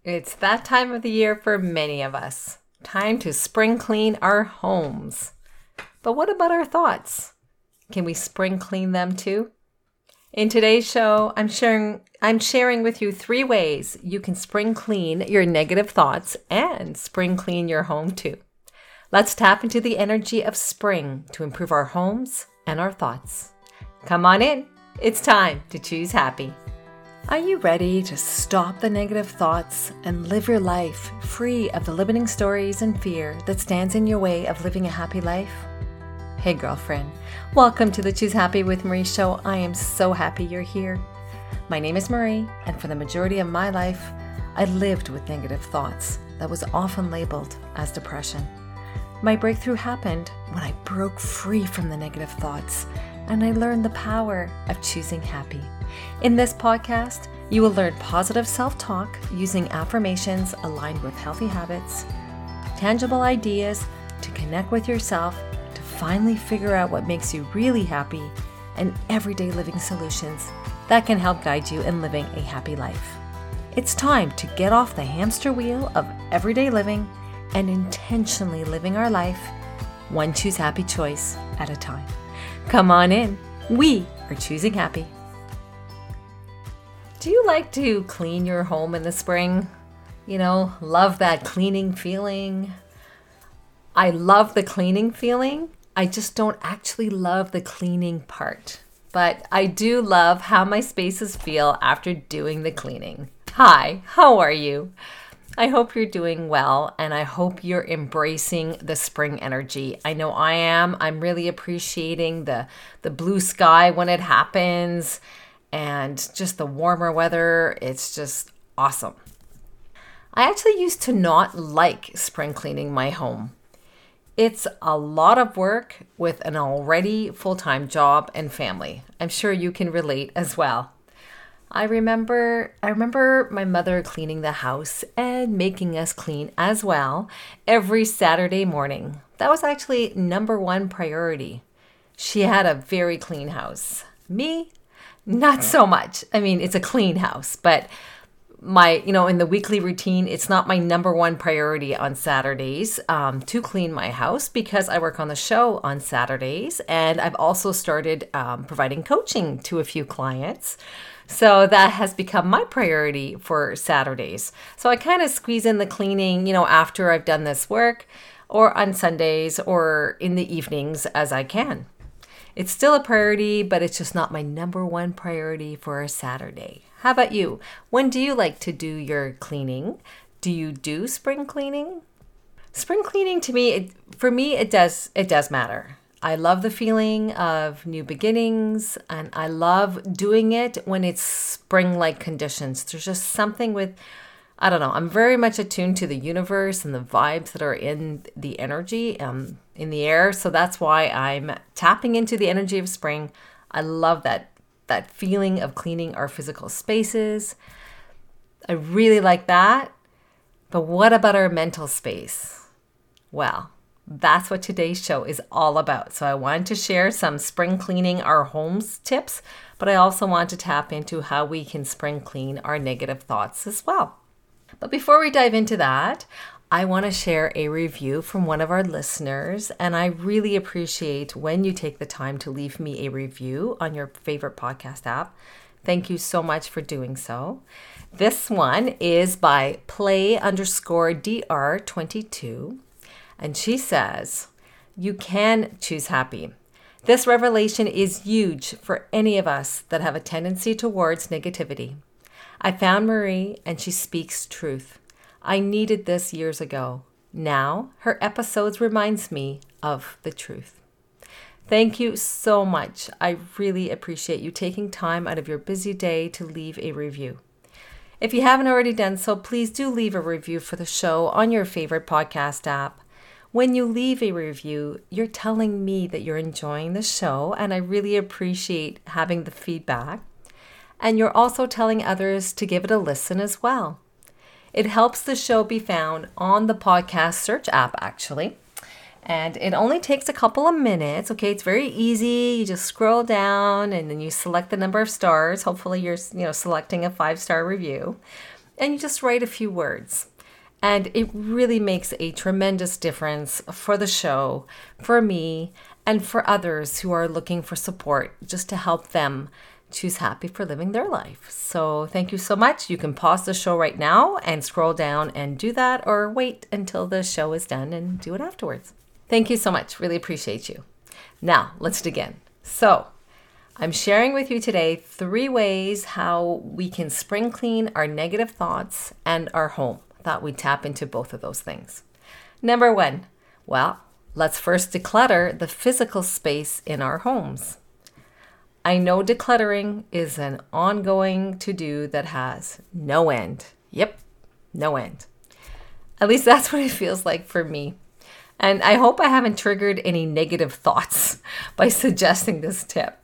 It's that time of the year for many of us. Time to spring clean our homes. But what about our thoughts? Can we spring clean them too? In today's show, I'm sharing with you 3 ways you can spring clean your negative thoughts and spring clean your home too. Let's tap into the energy of spring to improve our homes and our thoughts. Come on in. It's time to choose happy. Are you ready to stop the negative thoughts and live your life free of the limiting stories and fear that stands in your way of living a happy life? Hey girlfriend, welcome to the Choose Happy with Marie show. I am so happy you're here. My name is Marie, and for the majority of my life, I lived with negative thoughts that was often labeled as depression. My breakthrough happened when I broke free from the negative thoughts and I learned the power of choosing happy. In this podcast, you will learn positive self-talk using affirmations aligned with healthy habits, tangible ideas to connect with yourself, to finally figure out what makes you really happy, and everyday living solutions that can help guide you in living a happy life. It's time to get off the hamster wheel of everyday living and intentionally living our life, one choose happy choice at a time. Come on in. We are choosing happy. Do you like to clean your home in the spring? Love that cleaning feeling. I love the cleaning feeling. I just don't actually love the cleaning part. But I do love how my spaces feel after doing the cleaning. Hi, how are you? I hope you're doing well, and I hope you're embracing the spring energy. I know I am. I'm really appreciating the blue sky when it happens and just the warmer weather. It's just awesome. I actually used to not like spring cleaning my home. It's a lot of work with an already full-time job and family. I'm sure you can relate as well. I remember my mother cleaning the house and making us clean as well every Saturday morning. That was actually number 1 priority. She had a very clean house. Me, not so much. I mean, it's a clean house, but in the weekly routine, it's not my number 1 priority on Saturdays to clean my house because I work on the show on Saturdays, and I've also started providing coaching to a few clients. So that has become my priority for Saturdays. So I kind of squeeze in the cleaning, after I've done this work, or on Sundays or in the evenings as I can. It's still a priority, but it's just not my number 1 priority for a Saturday. How about you? When do you like to do your cleaning? Do you do spring cleaning? Spring cleaning to me, it does matter. I love the feeling of new beginnings, and I love doing it when it's spring-like conditions. There's just something with, I don't know, I'm very much attuned to the universe and the vibes that are in the energy, in the air. So that's why I'm tapping into the energy of spring. I love that feeling of cleaning our physical spaces. I really like that. But what about our mental space? Well, that's what today's show is all about. So I wanted to share some spring cleaning our homes tips, but I also want to tap into how we can spring clean our negative thoughts as well. But before we dive into that, I want to share a review from one of our listeners, and I really appreciate when you take the time to leave me a review on your favorite podcast app. Thank you so much for doing so. This one is by play_dr22. And she says, you can choose happy. This revelation is huge for any of us that have a tendency towards negativity. I found Marie and she speaks truth. I needed this years ago. Now her episodes reminds me of the truth. Thank you so much. I really appreciate you taking time out of your busy day to leave a review. If you haven't already done so, please do leave a review for the show on your favorite podcast app. When you leave a review, you're telling me that you're enjoying the show, and I really appreciate having the feedback. And you're also telling others to give it a listen as well. It helps the show be found on the podcast search app, actually. And it only takes a couple of minutes. Okay, it's very easy. You just scroll down and then you select the number of stars. Hopefully you're selecting a 5-star review. and you just write a few words. And it really makes a tremendous difference for the show, for me, and for others who are looking for support just to help them choose happy for living their life. So thank you so much. You can pause the show right now and scroll down and do that, or wait until the show is done and do it afterwards. Thank you so much. Really appreciate you. Now, let's dig in. So, I'm sharing with you today 3 ways how we can spring clean our negative thoughts and our home. I thought we'd tap into both of those things. Number 1, well, let's first declutter the physical space in our homes. I know decluttering is an ongoing to-do that has no end. Yep, no end. At least that's what it feels like for me. And I hope I haven't triggered any negative thoughts by suggesting this tip.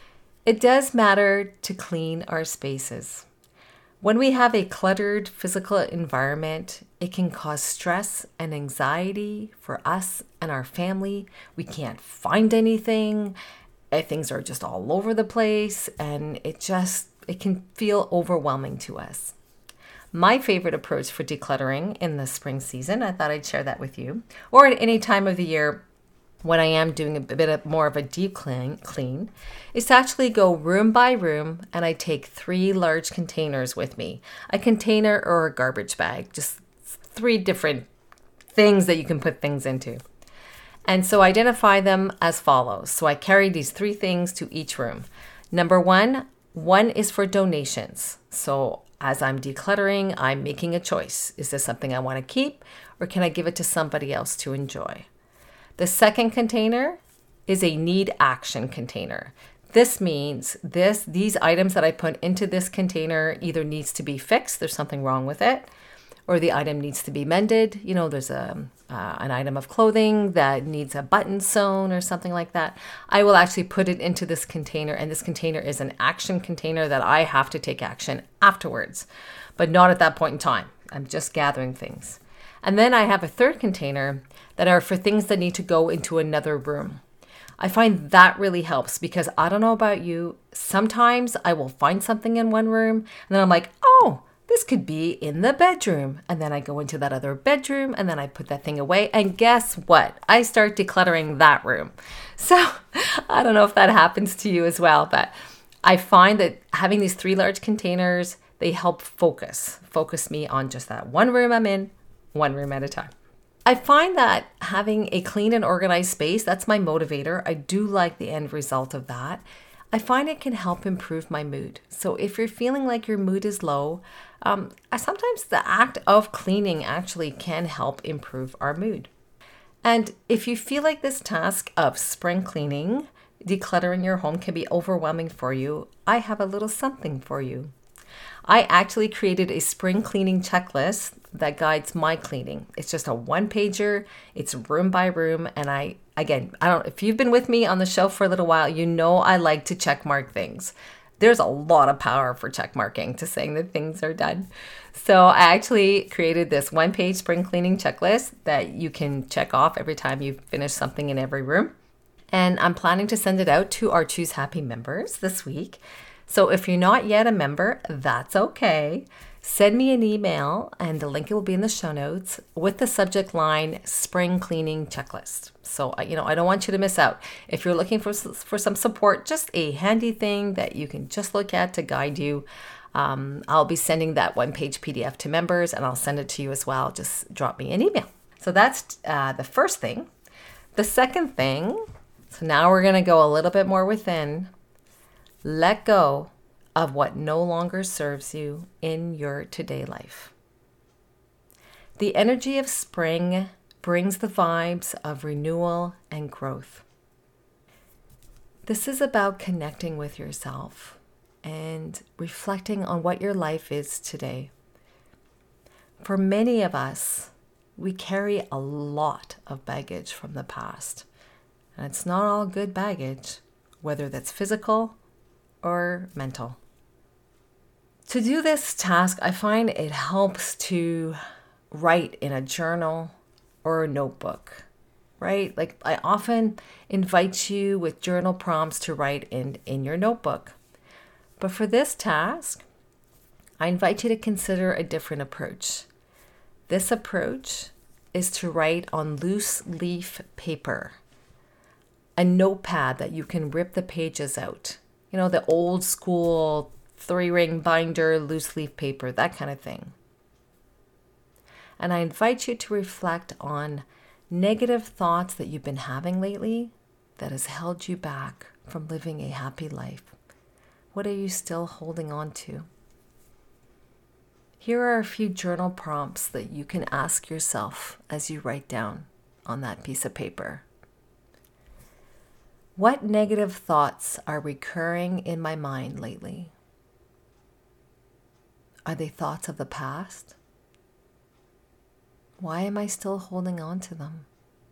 It does matter to clean our spaces. When we have a cluttered physical environment, it can cause stress and anxiety for us and our family. We can't find anything. Things are just all over the place, and it can feel overwhelming to us. My favorite approach for decluttering in the spring season, I thought I'd share that with you, or at any time of the year when I am doing more of a deep clean, is to actually go room by room, and I take 3 large containers with me. A container or a garbage bag, just 3 different things that you can put things into. And so identify them as follows. So I carry these 3 things to each room. Number 1 is for donations. So as I'm decluttering, I'm making a choice. Is this something I want to keep, or can I give it to somebody else to enjoy? The second container is a need action container. This means these items that I put into this container either needs to be fixed, there's something wrong with it, or the item needs to be mended. You know, there's an item of clothing that needs a button sewn or something like that. I will actually put it into this container, and this container is an action container that I have to take action afterwards, but not at that point in time. I'm just gathering things. And then I have a third container that are for things that need to go into another room. I find that really helps because I don't know about you, sometimes I will find something in one room and then I'm like, oh, this could be in the bedroom. And then I go into that other bedroom and then I put that thing away. And guess what? I start decluttering that room. So I don't know if that happens to you as well, but I find that having these 3 large containers, they help focus me on just that one room I'm in, one room at a time. I find that having a clean and organized space, that's my motivator. I do like the end result of that. I find it can help improve my mood. So if you're feeling like your mood is low, sometimes the act of cleaning actually can help improve our mood. And if you feel like this task of spring cleaning, decluttering your home can be overwhelming for you, I have a little something for you. I actually created a spring cleaning checklist that guides my cleaning. It's just a 1-pager. It's room by room. And if you've been with me on the show for a little while, you know I like to check mark things. There's a lot of power for check marking to saying that things are done. So I actually created this 1-page spring cleaning checklist that you can check off every time you finish something in every room. And I'm planning to send it out to our Choose Happy members this week. So if you're not yet a member, that's okay. Send me an email, and the link will be in the show notes with the subject line Spring Cleaning Checklist. So, I don't want you to miss out. If you're looking for some support, just a handy thing that you can just look at to guide you, I'll be sending that 1-page PDF to members, and I'll send it to you as well. Just drop me an email. So that's the first thing. The second thing, so now we're going to go a little bit more within. Let go of what no longer serves you in your today life. The energy of spring brings the vibes of renewal and growth. This is about connecting with yourself and reflecting on what your life is today. For many of us, we carry a lot of baggage from the past. And it's not all good baggage, whether that's physical or mental. To do this task, I find it helps to write in a journal or a notebook, right? Like I often invite you with journal prompts to write in your notebook. But for this task, I invite you to consider a different approach. This approach is to write on loose leaf paper, a notepad that you can rip the pages out. You know, the old school 3-ring binder, loose leaf paper, that kind of thing. And I invite you to reflect on negative thoughts that you've been having lately that has held you back from living a happy life. What are you still holding on to? Here are a few journal prompts that you can ask yourself as you write down on that piece of paper. What negative thoughts are recurring in my mind lately? Are they thoughts of the past? Why am I still holding on to them?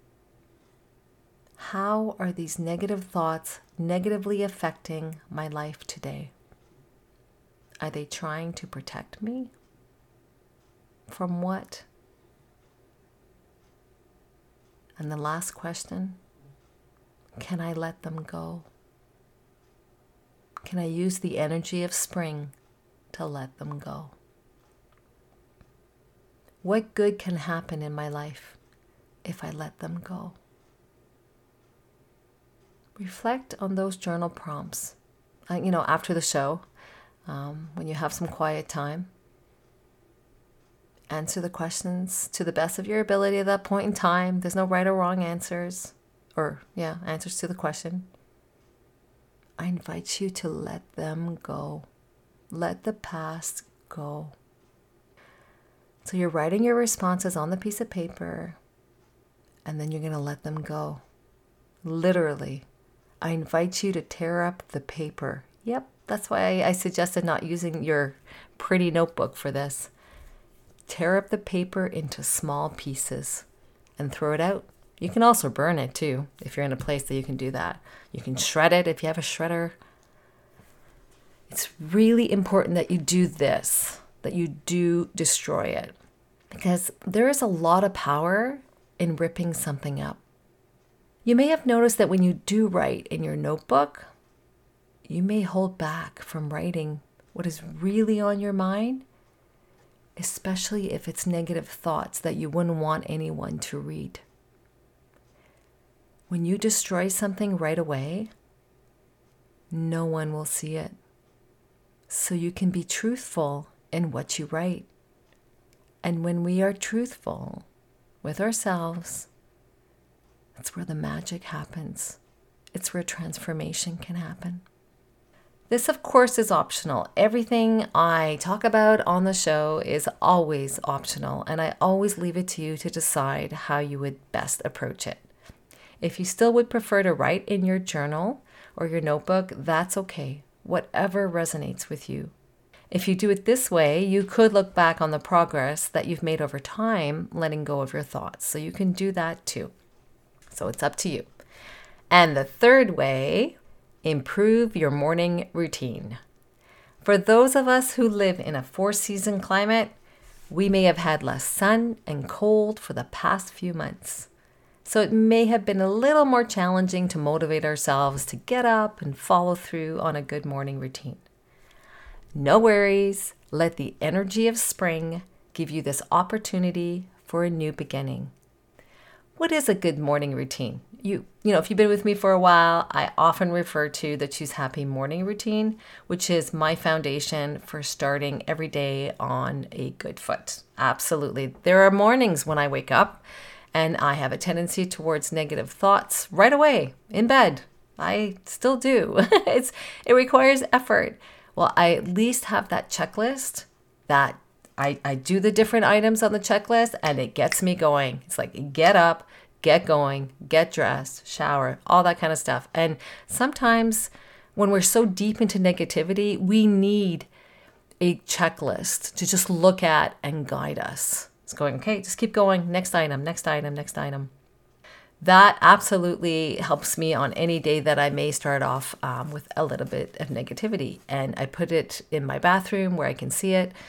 How are these negative thoughts negatively affecting my life today? Are they trying to protect me? From what? And the last question, can I let them go? Can I use the energy of spring to let them go? What good can happen in my life if I let them go? Reflect on those journal prompts. After the show, when you have some quiet time, answer the questions to the best of your ability at that point in time. There's no right or wrong answers. Answers to the question. I invite you to let them go. Let the past go. So you're writing your responses on the piece of paper, and then you're going to let them go. Literally. I invite you to tear up the paper. Yep, that's why I suggested not using your pretty notebook for this. Tear up the paper into small pieces and throw it out. You can also burn it too, if you're in a place that you can do that. You can shred it if you have a shredder. It's really important that you do this, that you do destroy it, because there is a lot of power in ripping something up. You may have noticed that when you do write in your notebook, you may hold back from writing what is really on your mind, especially if it's negative thoughts that you wouldn't want anyone to read. When you destroy something right away, no one will see it. So you can be truthful in what you write. And when we are truthful with ourselves, that's where the magic happens. It's where transformation can happen. This, of course, is optional. Everything I talk about on the show is always optional, and I always leave it to you to decide how you would best approach it. If you still would prefer to write in your journal or your notebook, that's okay. Whatever resonates with you. If you do it this way, you could look back on the progress that you've made over time, letting go of your thoughts. So you can do that too. So it's up to you. And the third way, improve your morning routine. For those of us who live in a 4-season climate, we may have had less sun and cold for the past few months. So it may have been a little more challenging to motivate ourselves to get up and follow through on a good morning routine. No worries. Let the energy of spring give you this opportunity for a new beginning. What is a good morning routine? If you've been with me for a while, I often refer to the Choose Happy morning routine, which is my foundation for starting every day on a good foot. Absolutely. There are mornings when I wake up and I have a tendency towards negative thoughts right away in bed. I still do. It requires effort. Well, I at least have that checklist that I do the different items on the checklist and it gets me going. It's like get up, get going, get dressed, shower, all that kind of stuff. And sometimes when we're so deep into negativity, we need a checklist to just look at and guide us. It's going, okay, just keep going. Next item, next item, next item. That absolutely helps me on any day that I may start off with a little bit of negativity. And I put it in my bathroom where I can see it.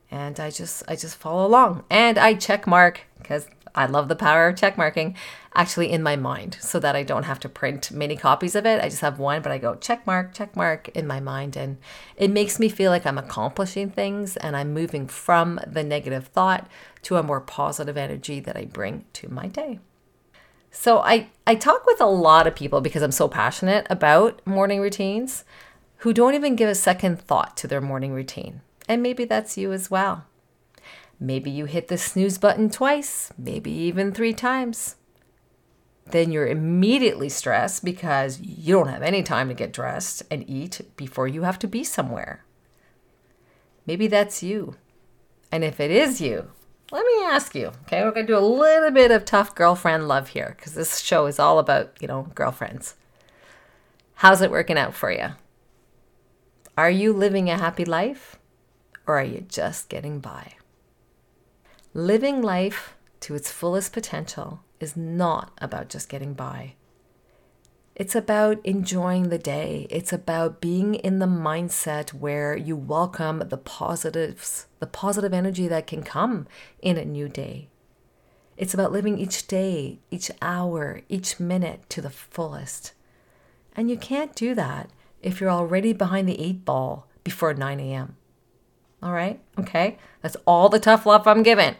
And I just follow along. And I check mark, because I love the power of check marking, actually in my mind, so that I don't have to print many copies of it. I just have one, but I go check mark in my mind. And it makes me feel like I'm accomplishing things and I'm moving from the negative thought to a more positive energy that I bring to my day. So I talk with a lot of people because I'm so passionate about morning routines who don't even give a second thought to their morning routine. And maybe that's you as well. Maybe you hit the snooze button twice, maybe even 3 times. Then you're immediately stressed because you don't have any time to get dressed and eat before you have to be somewhere. Maybe that's you. And if it is you, let me ask you, okay, we're going to do a little bit of tough girlfriend love here because this show is all about, girlfriends. How's it working out for you? Are you living a happy life or are you just getting by? Living life to its fullest potential is not about just getting by. It's about enjoying the day. It's about being in the mindset where you welcome the positives, the positive energy that can come in a new day. It's about living each day, each hour, each minute to the fullest. And you can't do that if you're already behind the 8 ball before 9 a.m. All right? Okay? That's all the tough love I'm giving.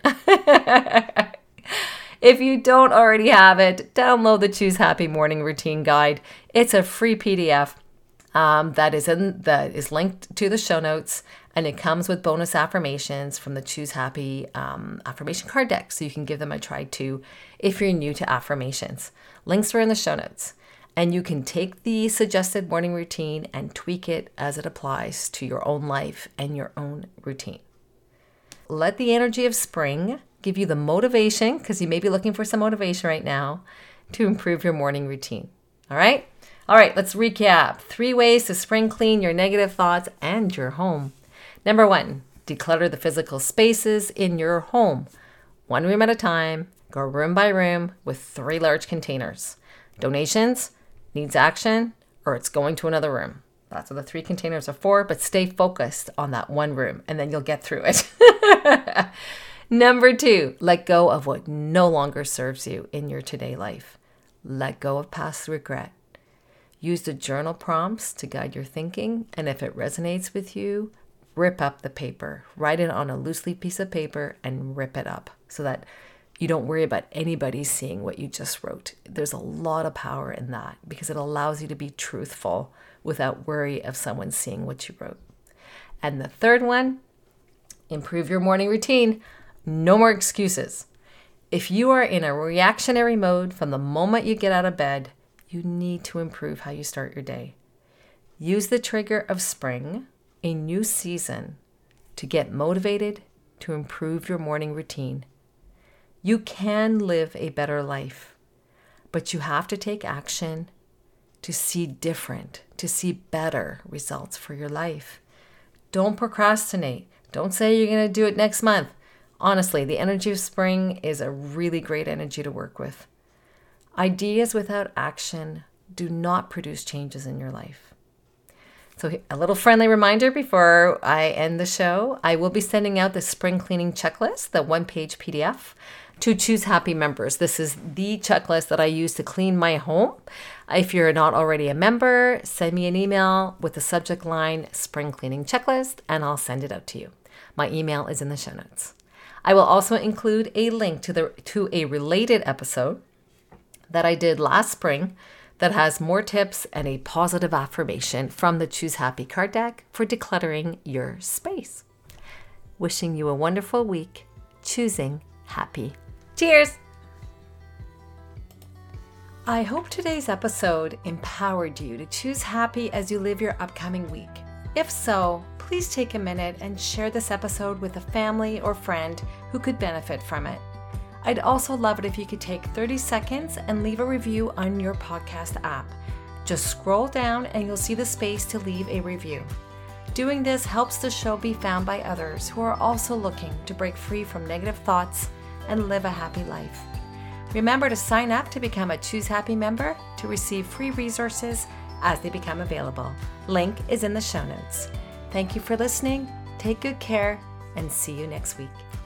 If you don't already have it, download the Choose Happy Morning Routine Guide. It's a free PDF that is linked to the show notes, and it comes with bonus affirmations from the Choose Happy affirmation card deck, so you can give them a try too if you're new to affirmations. Links are in the show notes, and you can take the suggested morning routine and tweak it as it applies to your own life and your own routine. Let the energy of spring give you the motivation, because you may be looking for some motivation right now, to improve your morning routine. All right? All right, let's recap. 3 ways to spring clean your negative thoughts and your home. Number 1, declutter the physical spaces in your home. 1 room at a time. Go room by room with 3 large containers. Donations, needs action, or it's going to another room. That's what the 3 containers are for, but stay focused on that 1 room and then you'll get through it. Number 2, let go of what no longer serves you in your today life. Let go of past regret. Use the journal prompts to guide your thinking, and if it resonates with you, rip up the paper. Write it on a loose leaf piece of paper and rip it up so that you don't worry about anybody seeing what you just wrote. There's a lot of power in that because it allows you to be truthful without worry of someone seeing what you wrote. And the third one, improve your morning routine. No more excuses. If you are in a reactionary mode from the moment you get out of bed, you need to improve how you start your day. Use the trigger of spring, a new season, to get motivated to improve your morning routine. You can live a better life, but you have to take action to see different, to see better results for your life. Don't procrastinate. Don't say you're going to do it next month. Honestly, the energy of spring is a really great energy to work with. Ideas without action do not produce changes in your life. So a little friendly reminder before I end the show, I will be sending out the spring cleaning checklist, the 1-page PDF, to Choose Happy members. This is the checklist that I use to clean my home. If you're not already a member, send me an email with the subject line spring cleaning checklist and I'll send it out to you. My email is in the show notes. I will also include a link to a related episode that I did last spring that has more tips and a positive affirmation from the Choose Happy card deck for decluttering your space. Wishing you a wonderful week, choosing happy. Cheers! I hope today's episode empowered you to choose happy as you live your upcoming week. If so, please take a minute and share this episode with a family or friend who could benefit from it. I'd also love it if you could take 30 seconds and leave a review on your podcast app. Just scroll down and you'll see the space to leave a review. Doing this helps the show be found by others who are also looking to break free from negative thoughts and live a happy life. Remember to sign up to become a Choose Happy member to receive free resources as they become available. Link is in the show notes. Thank you for listening. Take good care. and see you next week.